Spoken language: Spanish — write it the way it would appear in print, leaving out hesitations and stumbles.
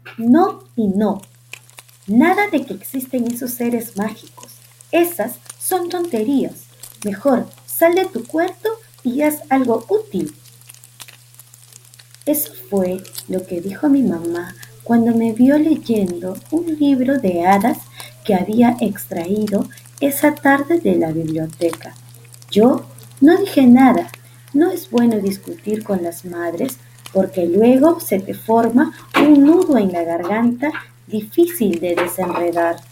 No y no. Nada de que existen esos seres mágicos. Esas son tonterías. Mejor sal de tu cuarto y haz algo útil. Eso fue lo que dijo mi mamá cuando me vio leyendo un libro de hadas que había extraído esa tarde de la biblioteca. Yo no dije nada. No es bueno discutir con las madres porque luego se te forma un nudo en la garganta difícil de desenredar.